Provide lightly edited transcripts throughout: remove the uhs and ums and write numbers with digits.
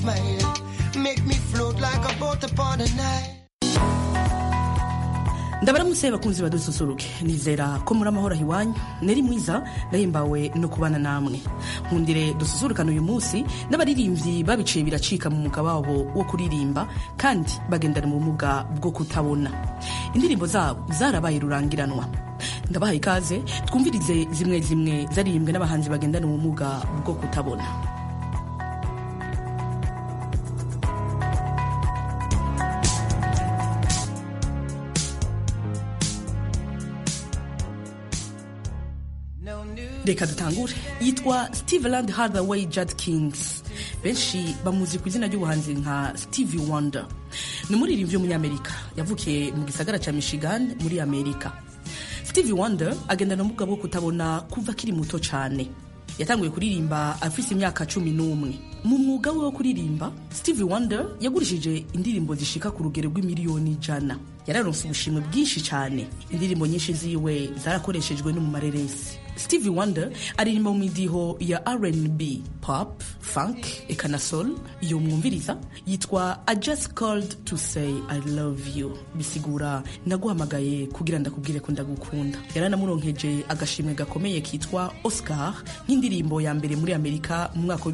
smile. Make me float like a boat upon the night. Ndabaramutse bakunzi badususuruke nizera ko muri amahoro hiwanyu neri mwiza ndahimbawe no kubana namwe nkundire dususurukana uyu munsi n'abaririmbyi babiciye biracika mu mwuga wabo wo kuririmba kandi bagendana mu bumuga bwo kutabona indirimbo zabo zarabaye rurangiranwa ndabahaye ikaze twumvirize zimwe zimwe zaririmbwe n'abahanzi bagendana mu bumuga bwo kutabona. Reka dutangure yitwa Steveland Hathaway Judkins benshi bamuzi ku izina ry'ubuhanzi nka Stevie Wonder ni umuririmbyi w'umunyamerika yavukiye mu gisagara ca Michigan muri Amerika. Stevie Wonder agendana ubumuga bwo kutabona kuva akiri muto cane yatanguye kuririmba afise imyaka 11 mu mwuga we wo kuririmba. Stevie Wonder yagurishije indirimbo zishika ku rugero rw'imiliyoni 100 yararonse ubushimwe bwinshi cane indirimbo nyinshi ziwe zarakoreshejwe no mu mareresi. Stevie Wonder aririmba mu midiho ya R&B, pop, funk, eka na soul. Iyo mwumviriza yitwa I Just Called to Say I Love You, bisigura naguhamagaye kugira ndakubwire ko ndagukunda. Yaranamuronkeje agashimwe gakomeye kitwa Oscar nk'indirimbo ya mbere muri Amerika mu mwaka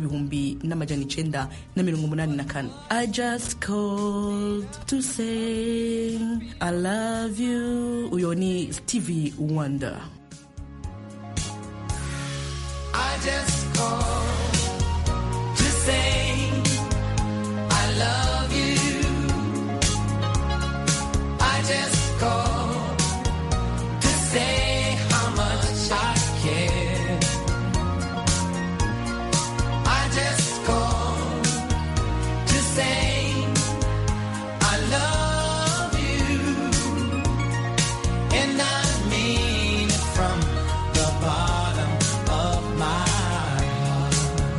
w'1984. I just called to say I love you. Uyo ni Stevie Wonder. I just called to say I love you. I just called to say how much I care. I just called to say I love you, and I mean it from the bottom of my heart.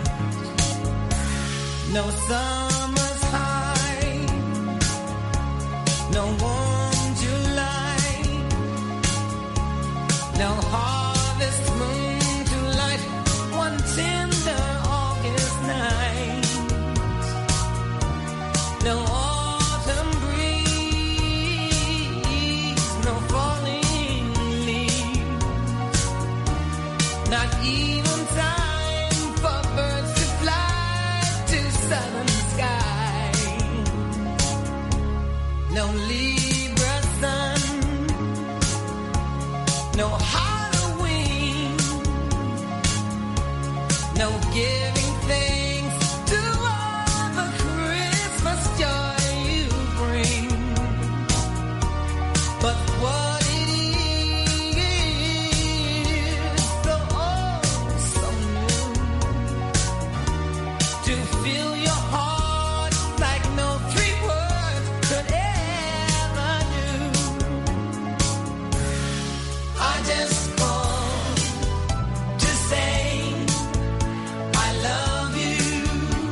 No summer's high, no warm July, no harvest moon to light one tender August night, no autumn breeze, no falling leaves, not even time for birds to fly to southern sky, no Libra sun, no Halloween, no giving thanks to all the Christmas joy you bring. But what it is, so oh, so new, to fill your heart like no 3 words could ever do. I just called to say I love you.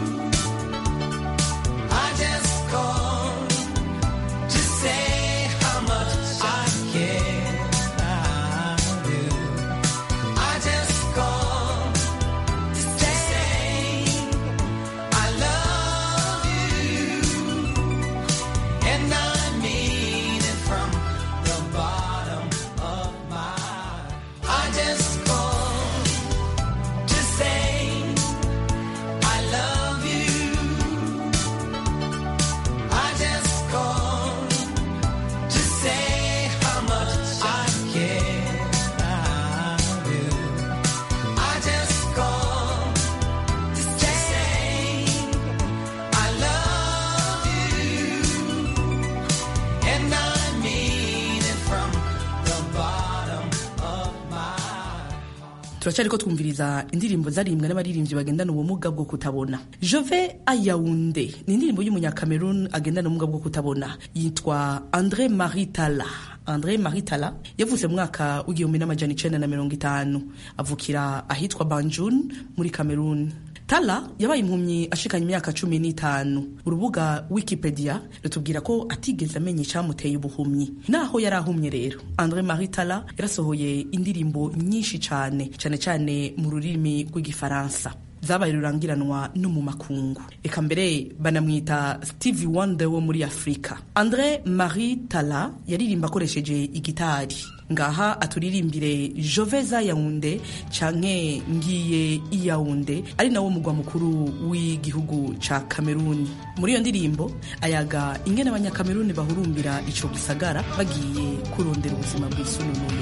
I just called to say how much I care. I do. I just called to say I love you, and I mean it from the bottom of my heart. I just called to say I love you. I just called to say how much I care. I do. I just called to say I love you, and I mean it from the bottom of my heart. Turacyariko twumviriza indirimbo zaririmbwe n'abaririmbyi bagendana ubumuga bwo kutabona. Jove Ayaounde ni indirimbo y'umunyakamerun agendana ubumuga bwo kutabona yitwa André Marie Talla. André Marie Talla yavutse mu mwaka w'1950 avukira ahitwa Banjul muri Cameroon. Talla yabaye impumyi ashikanye imyaka 15. Urubuga Wikipedia rutubwira ko atigeze amenya icyamuteye ubuhumyi. Naho yarahumye rero, André Marie Talla yarasohoye indirimbo nyinshi cyane cyane mu rurimi rw'igifaransa. zabaye rurangiranwa no mu makungu, eka mbere banamwita Stevie Wonder wo muri Afrika. André Marie Talla yaririmba akoresheje igitari. Ngaha aturirimbire Joveza Yaounde canke ngiye Yaounde, ari nawo mugwa mukuru w'igihugu ca Cameroon. Muri iyo ndirimbo ayaga ingene abanyakameruni bahurumbira ico gisagara bagiye kurondera ubuzima bw'isununuye.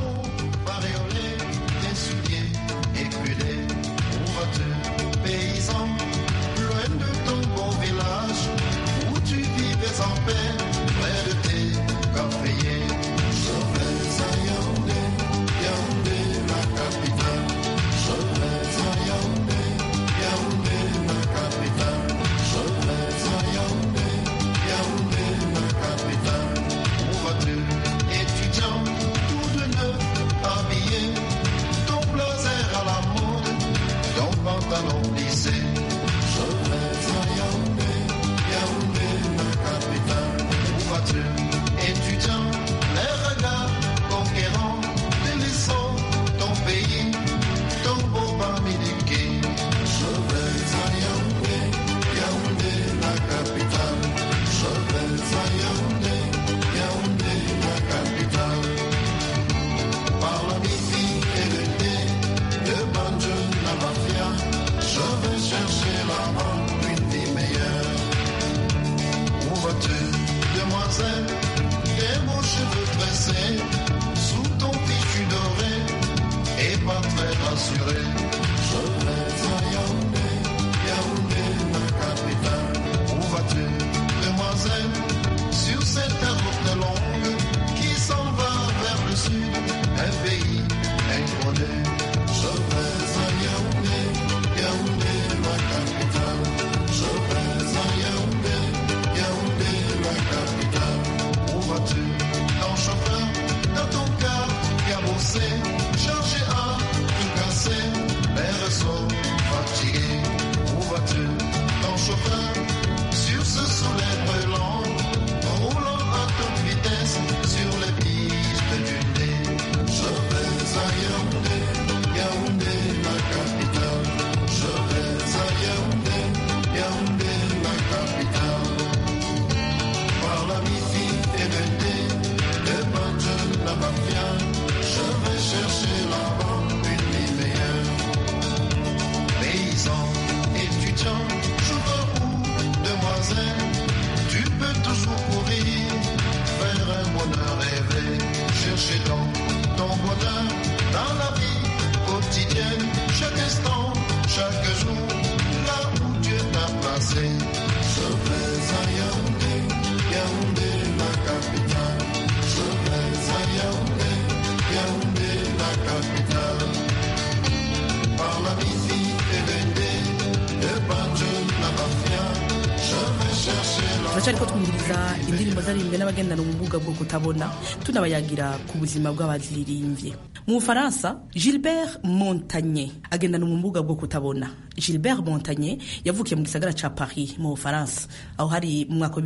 Turacari ko twumviriza indirimbo zaririmbwe n'abagendana ubumuga bwo kutabona, tunabayagira ku buzima bw'abaziririmbye. Mu Bufaransa, Gilbert Montagné agendana ubumuga bwo kutabona. Gilbert Montagné yavukiye mu gisagara ca Paris mu Bufaransa, aho hari mu mwaka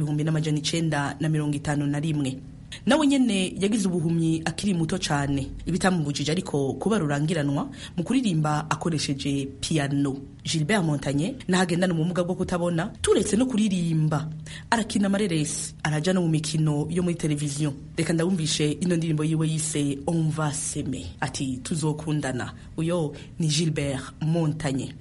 w'1951. Nawe nyene yagize ubuhumyi akiri muto cane, ibitamubujije ariko kuba rurangiranwa mu kuririmba akoresheje piano. Gilbert Montagné nahagendana ubumuga bwo kutabona, turetse no kuririmba arakina amareresi, araja no mu mikino yo muri televiziyo. Reka ndabumvishe ino ndirimbo yiwe yise On va s'aimer, ati tuzokundana. Uyo ni Gilbert Montagné.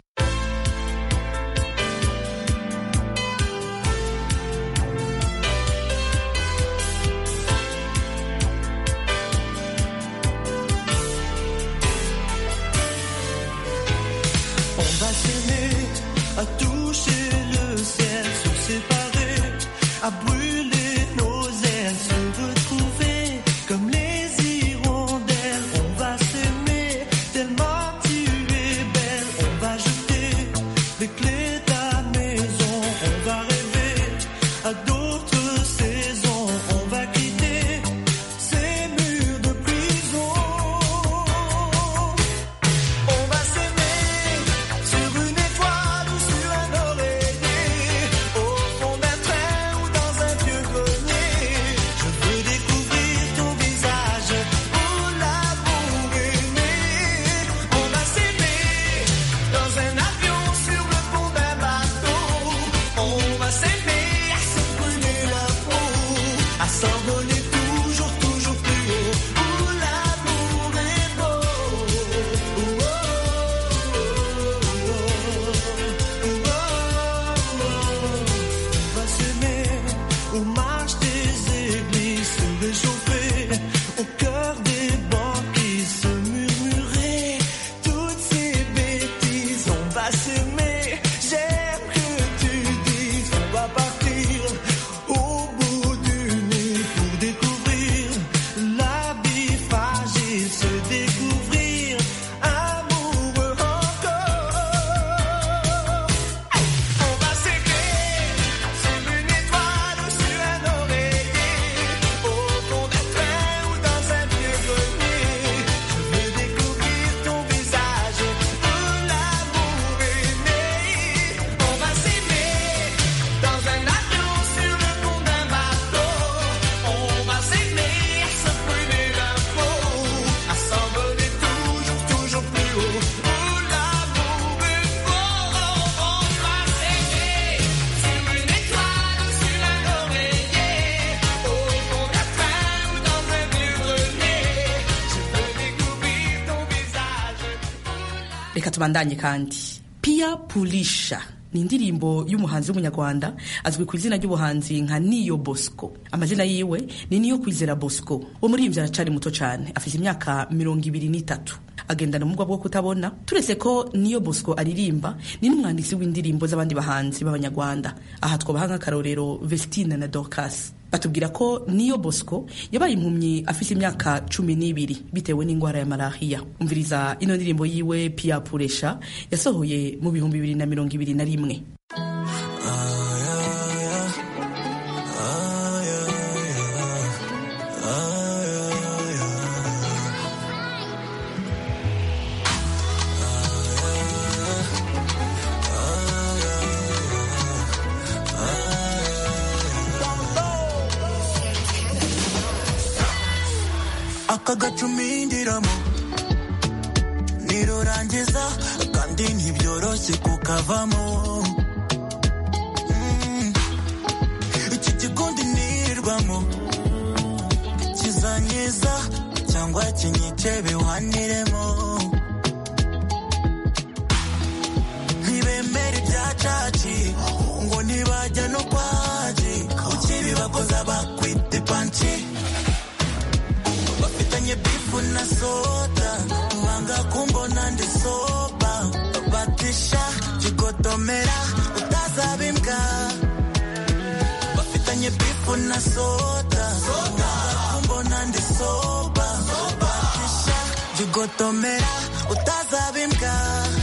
À toucher le ciel, se séparer, à brûler nos ailes, se retrouver comme les hirondelles. On va s'aimer tellement tu es belle, on va jeter tubandanye kandi Pia Pulisha ni indirimbo y'umuhanzi w'umunyarwanda azwi ku izina ry'ubuhanzi nka Niyo Bosco. Amazina yiwe ni Niyo Kwizera Bosco. Uwo muririmbyi aracari muto cyane, afite imyaka 23. Agendana ubumuga bwo kutabona. Turetse ko Niyo Bosco aririmba, ni n'umwanditsi w'indirimbo z'abandi bahanzi b'abanyarwanda. Aha twabaha nk'akarorero Vestine na Dorcas. Batubwira ko Niyo Bosco yabaye impumyi afite imyaka 12 bitewe n'ingwara ya malaria. Umviriza ino ndirimbo yiwe Pia Puresha yasohoye mu 2021. akagacumindiramo nirurangiza kandi ntibyoroshye kukavamo iki gikundi nirirwamo kizanyiza cyangwa kinyice biwaniremo ntibemere ibyacaci ngo ntibajya no kwaji ukibibakoza bakwite panci bifu na soda wanga kumbona ndi soba batisha jigotomera utazabimbwa bafitanye bifu na soda wanga kumbona ndi soba batisha jigotomera utazabimbwa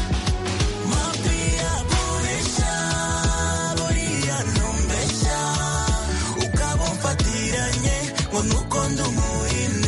mapia buresha buriya numbesha ukabumfatiranye ngo nuko ndumuhini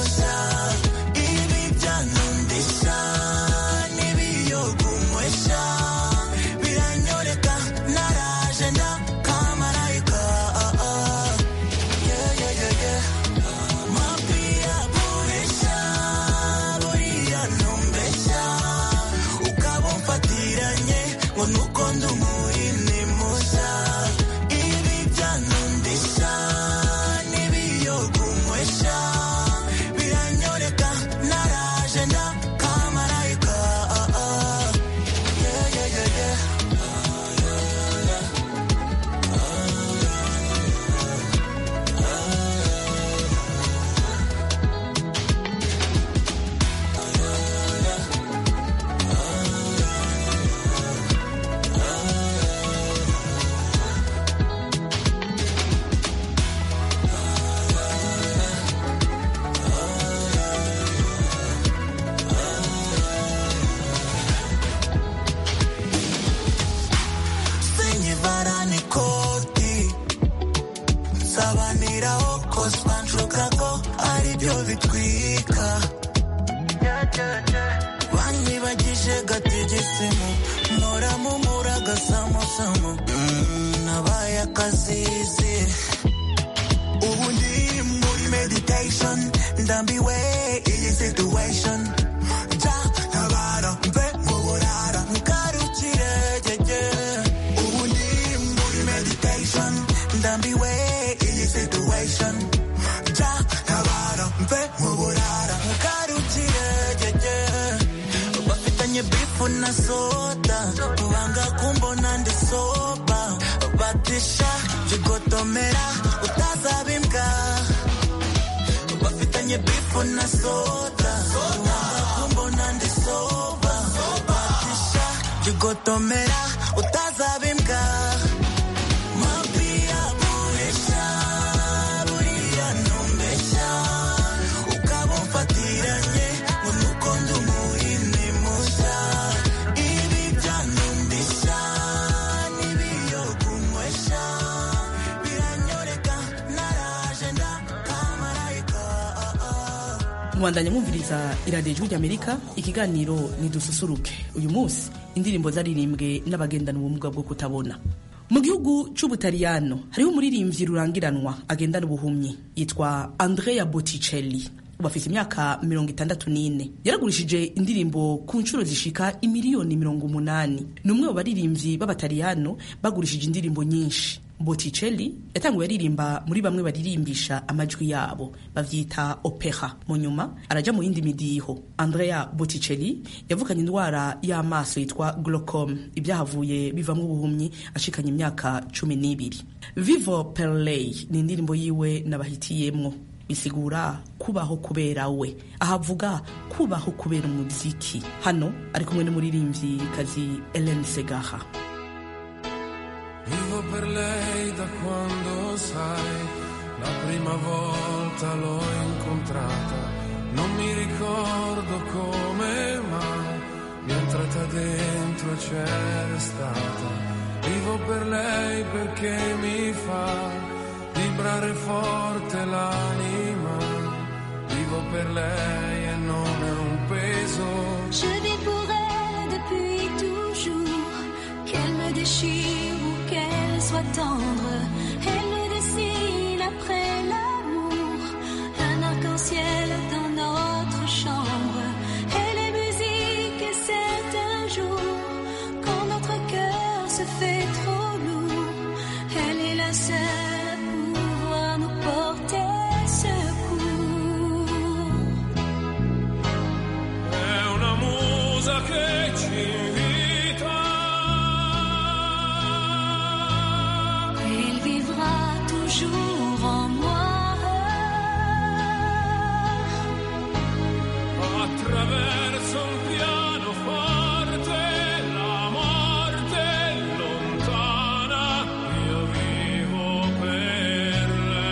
Mwandanye mwumviriza iradiyo y'Ijwi ry'Amerika, ikiganiro ni dususuruke. Uyu munsi indirimbo zaririmbwe n'abagendana ubumuga bwo kutabona. Mu gihugu c'Ubutaliyano hariho umuririmbyi rurangiranwa agendana ubuhumyi yitwa Andrea Botticelli. Ubafise imyaka 64. Yaragurishije indirimbo ku nshuro zishika 1,80,000,000. Numwe mu baririmbyi b'Abataliyano bagurishije indirimbo nyinshi. Botticelli yatanguye aririmba muri bamwe baririmbisha amajwi yabo bavyita opera. Mu nyuma araja mu yindi midiho. Andrea Botticelli yavukanye indwara y'amaso yitwa glaucome, ibyahavuye bivamwo ubuhumyi ashikanye imyaka 12. Vivo per lei ni indirimbo yiwe nabahitiyemwo, bisigura kubaho kubera we. Ahavuga kubaho kubera umuziki. Hano ari kumwe n'umuririmbyi kazi Hélène Ségara. Vivo per lei da quando, sai, la prima volta l'ho incontrata. Non mi ricordo come, ma mi è entrata dentro e c'era stata. Vivo per lei perché mi fa vibrare forte l'anima. Vivo per lei e non è un peso. Je vis pour elle depuis toujours. Qu'elle me déchire ou qu'elle soit tendre, elle me dessine après l'amour un arc-en-ciel dans notre chambre. Elle est musique et c'est un jour quand notre cœur se fait trop lourd. Elle est la seule à pouvoir nous porter secours. È una musa che ci invita. Elle vivra toujours en moi. Attraverso un pianoforte, la morte è lontana, io vivo per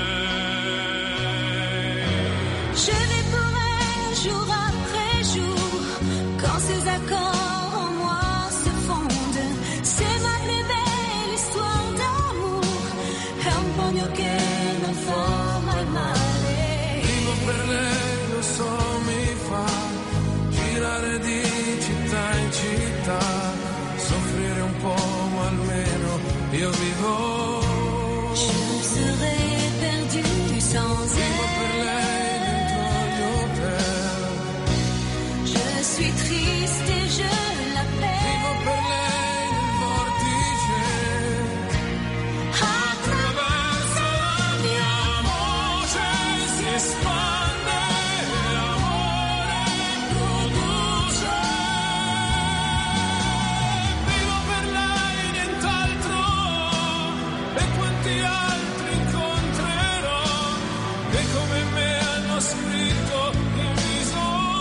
lei. Je vais pour elle jour après jour, quand ses accords en moi se fondent. C'est ma plus belle histoire d'amour, è un pugno che non fa mai male. Vivo per lei, lo so, mi fa girare di città in città, soffrire un po' ma almeno io vivo. Je serais perdue sans Vivo per elle. lei dentro gli hotel. Je suis triste et je Vivo l'appelle. per lei nel vortice. Attraverso la mia voce si espande l'amore produce. Vivo per lei nient'altro. E quanti altri incontrerò che come me hanno scritto il viso.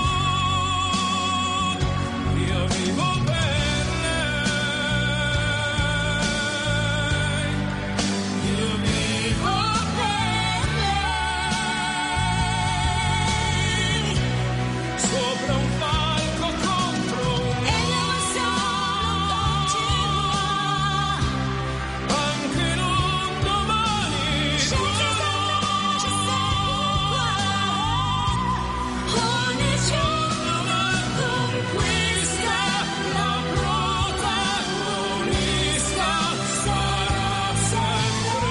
Io vivo per lei. Io vivo per lei. Sopra un palco contro un Et le ressort quand tu vois. anche in un domani. Je sais pourquoi. Ogni giorno Conquista la protagonista sarà sempre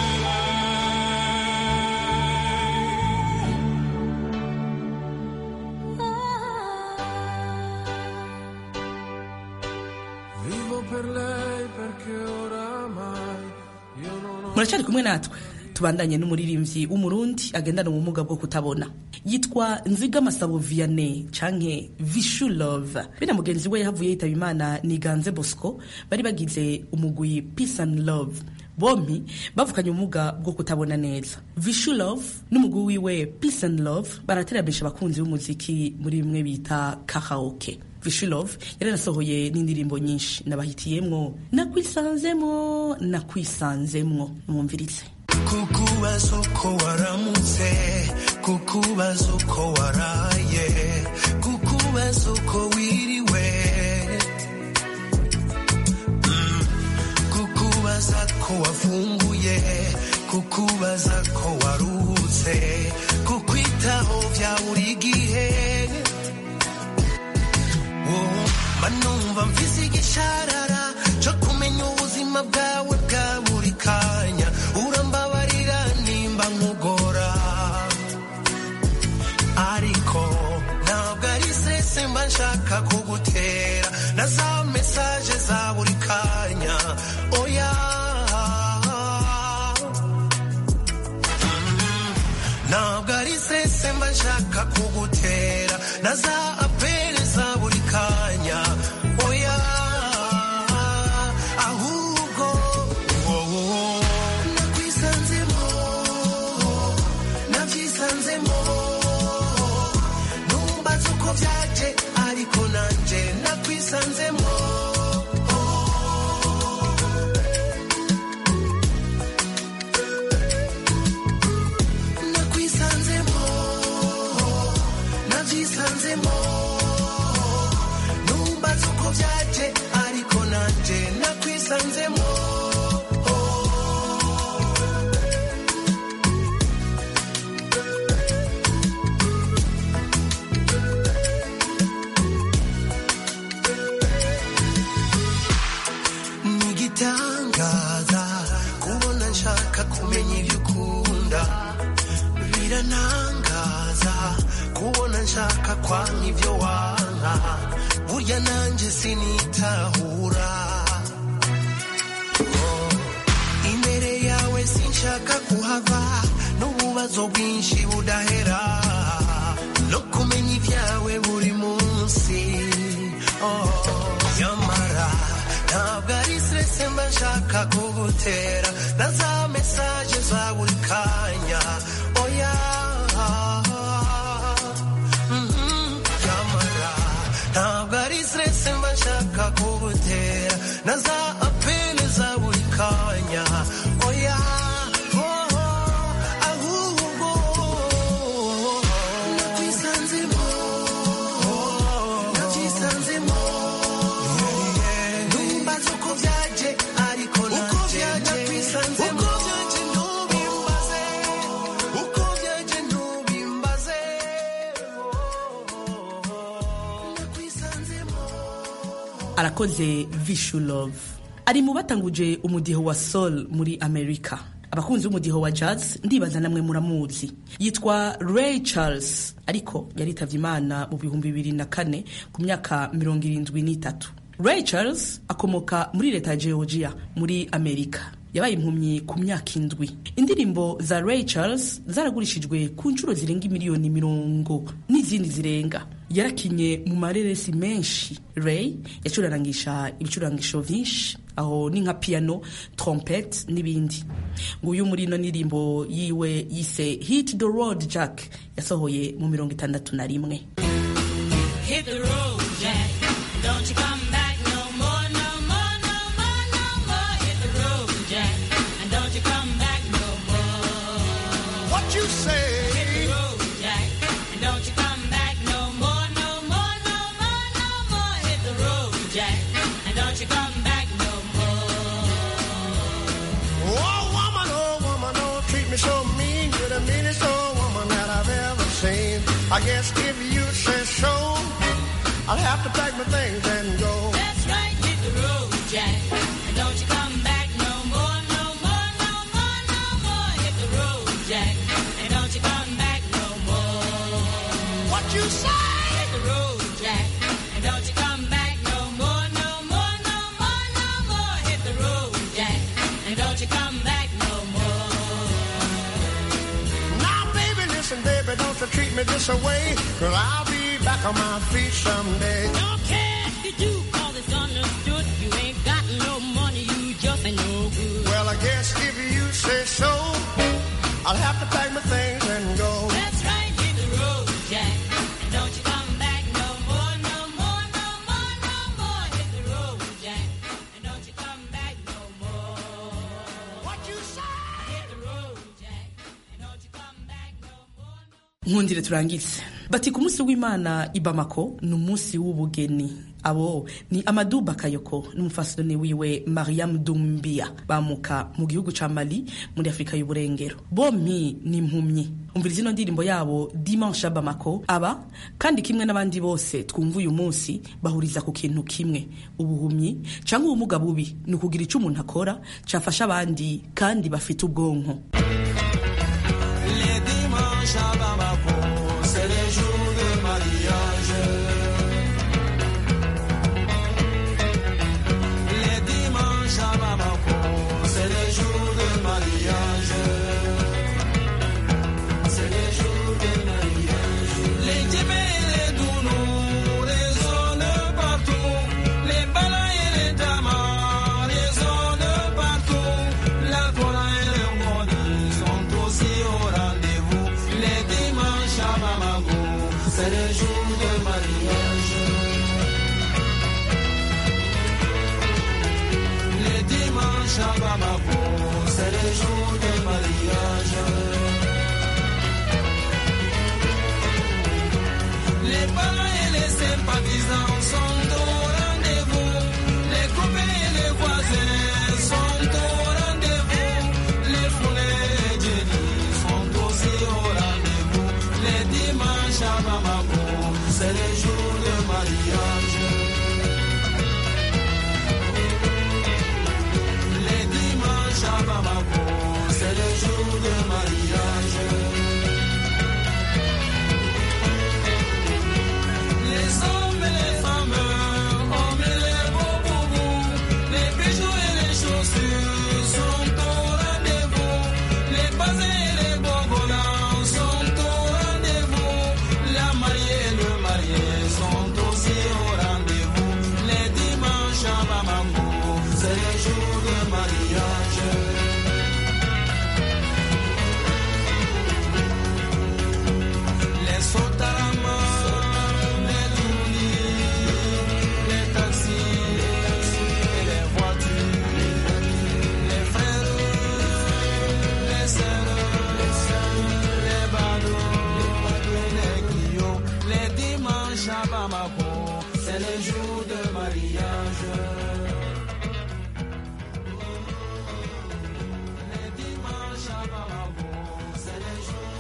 lei. Vivo per lei perché oramai io non ho. Muracari kumwe natwe tubandanye n'umuririmbyi w'umurundi agendana ubumuga bwo kutabona, yitwa Nzigamasabo Vianney canke Vishu Love. Bina mugenzi we yahavuye yitaba Imana ni Ganze Bosco, bari bagize umugwi Peace and Love. Bombi bavukanye ubumuga bwo kutabona neza. Vishu Love n'umugwi wiwe Peace and Love barateramisha abakunzi b'umuziki muri bimwe bita karaoke. Vishu Love yaranasohoye n'indirimbo nyinshi nabahitiyemwo nakwisanzemwo mwumvirize. kukubaza uko waramutse, kukubaza uko waraye, kukubaza uko wiriwe, kukubaza ko wafunguye, kukubaza ko waruhutse, kukwitaho vya buri gihe. Manumva mfise igisharara cyo kumenya ubuzima bwawe bwa buri kanya, urambabarira nimba nkugora, ariko ntabwo ari sese mba nshaka kugutera na za mesaje za buri kanya. Oya nanjye sinitahura. Imbere yawe sinshaka kuhava, n'ububazo bwinshi budahera, no kumenya ibyawe buri munsi. Yamara ntabwo ari stress mba nshaka kugutera, na za message za buri kanya. Oya Yamara ntabwo ari stress mba nshaka kugutera, na za appel za buri kanya. Oya ahubwo nakwisanzemo, nakwisanzemo. Numbaza uko byaje ariko nanjye nakwisanzemo. Uko byaje ntubimbaze, uko byaje ntubimbaze. Nakwisanzemo. arakoze Vishu Love ari mu batanguje umudiho wa soul muri Amerika. Abakunzi b'umudiho wa jazz ndibaza namwe muramuzi. Yitwa Ray Charles, ariko yaritavye Imana mu 2004 ku myaka 73. Ray Charles akomoka muri leta ya Georgia muri Amerika. Yabaye impumyi ku myaka 7. Indirimbo za Ray Charles zaragurishijwe ku nshuro zirenga miliyoni 40 n'izindi zirenga. Yarakinye mu mareresi menshi. Ray yacurangisha ibicurangisho vyinshi, aho ni nka piano, trompette n'ibindi. Nguyu muri no ndirimbo yiwe yise Hit the Road Jack yasohoye mu 61. Hit the road, Jack. Don't you come back no more, no more, no more, no more. Hit the road, Jack. And don't you come back no more. What you say? Hit the road, Jack. And don't you come back no more, no more, no more, no more. Hit the road, Jack. And don't you come back no more. Oh woman, don't treat me so mean. You're the meanest old woman that I've ever seen. I guess if you say so, I'll have to pack my things and go. That's right, hit the road, Jack. And don't you come back no more, no more, no more, no more. Hit the road, Jack. And don't you come back no more. What you say? Hit the road, Jack. And don't you come back no more, no more, no more, no more. Hit the road, Jack. And don't you come back no more. Now baby, listen baby, don't you treat me this way, 'cause I'll be back on my feet someday. Don't care if you do, all it's understood. You ain't got no money, you just ain't no good. Well, I guess if you say so, I'll have to pack my things and go. That's right, hit the road, Jack. And don't you come back no more, no more, no more, no more. Hit the road, Jack. And don't you come back no more. What you say? Hit the road, Jack. And don't you come back no more, no. Nkundire turangize. Bati ku munsi w'Imana i Bamako ni umunsi w'ubugeni. Abo ni Amadou Bakayoko n'umufasoni wiwe Mariam Doumbia bamuka mu gihugu ca Mali muri Afrika y'Uburengero. Bompi ni impumyi. Umviriza ino ndirimbo yabo Dimanche à Bamako. Aba kandi kimwe n'abandi bose twumva uyu munsi bahuriza ku kintu kimwe, ubuhumyi canke ubumuga bubi ni ukugira ico umuntu akora cafasha abandi kandi bafite ubwonko. Les dimanches à Bamako, c'est les jours de mariage. Les dimanches à Bamako, c'est les jours de mariage. C'est les jours de mariage. Les djembés et les dounous résonnent partout. Les balas et les tamas résonnent partout. La Torah et le Coran sont aussi au rendez-vous. Les dimanches à Bamako, c'est les jours de mariage. Les dimanches à Bamako, c'est les jours de mariage. Les parents et les sympathisants sont au rendez-vous. Les copains et les voisins sont au rendez-vous. Les foulées et les génies sont aussi au rendez-vous. Les dimanches à Bamako, c'est les jours de mariage. Les dimanches à Bamako, c'est les jours de mariage. Les hommes et les femmes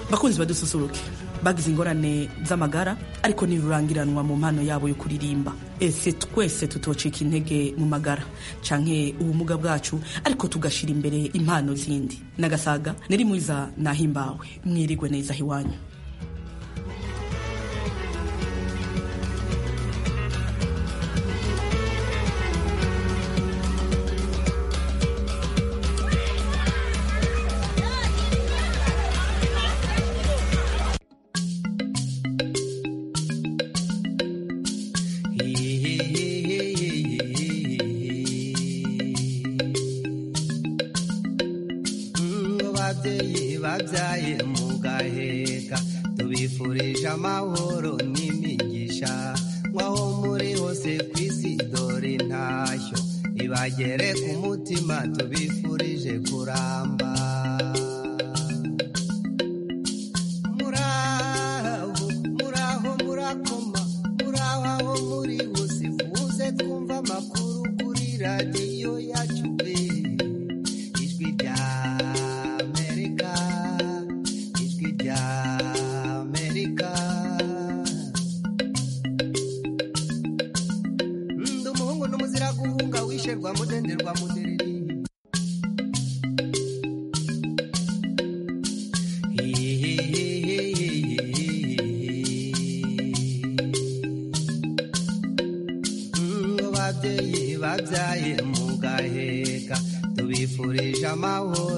bakunzi badususuruke bagize ingorane z'amagara ariko ntirurangiranwa mu mpano yabo yo kuririmba. Ese twese tutocika intege mu magara canke ubumuga bwacu ariko tugashira imbere impano zindi. Nagasaga neri mwiza nahimbawe, mwirigwe neza hiwanyu. babyaye mugaheka tubifurije amahoro n'imigisha mwaho muri hose kw'isi dore ntashyo ibagere ku mutima tubifurije kuramba muraho murakoma muraho aho muri hose muze twumva amakuru kuri radiyo yacu ijwi rya mudenderwa mudereri babyeyi babyaye mugaheka tubifurije amahoro